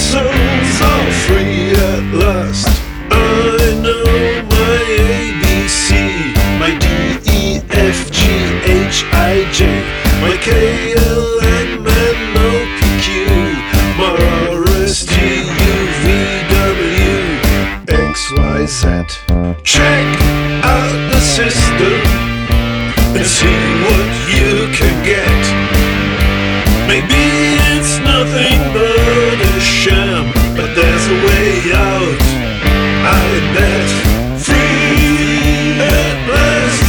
souls are free at last. I know my ABC, my DEFGHIJ, my KLM and no PQ, my RSTUVW, XYZ. Check out the system and see what you can get. Maybe it's nothing but a sham, but there's a way out, I bet. Free at last,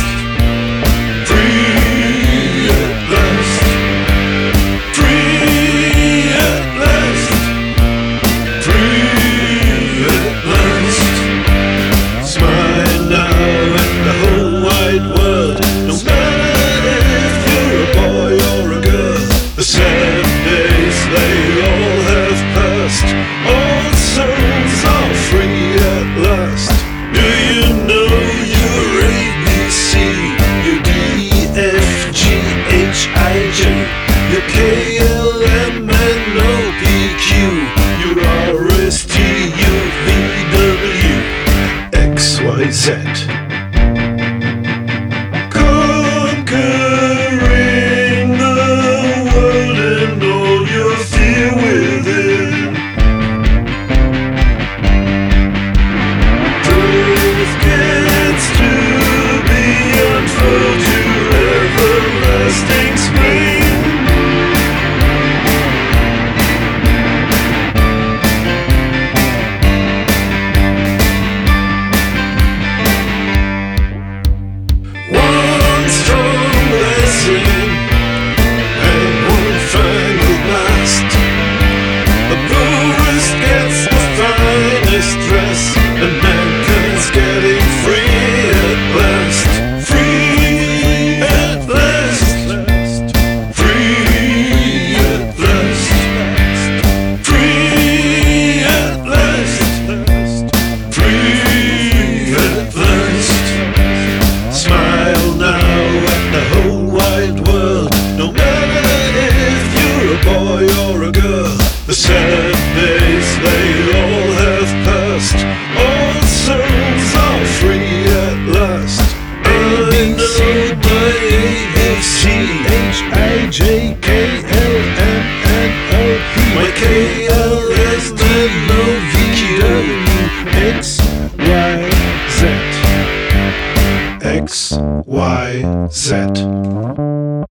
free at last, free at last, free at last. Smile now at the whole wide world, no matter if you're a boy or a girl. The sad days, they all have passed. All souls are free at last. Do you know your ABC, your DEFGHIJ, your KLM and no PQ, your RSTUVW, XYZ? Conquering the world and all your fear within. Truth gets to be unfurled to everlasting spring. One strong blessing and one final blast. The poorest gets the finest dress, and mankind's getting free at last. Free at last, free at last, free at last, free at last. Smile now at the whole wide world, no matter if you're a boy or a girl. The sad days, they all have passed. All souls are free at last. I know my ABC, HIJKLMNOP, my KLS and no VQ, XYZ.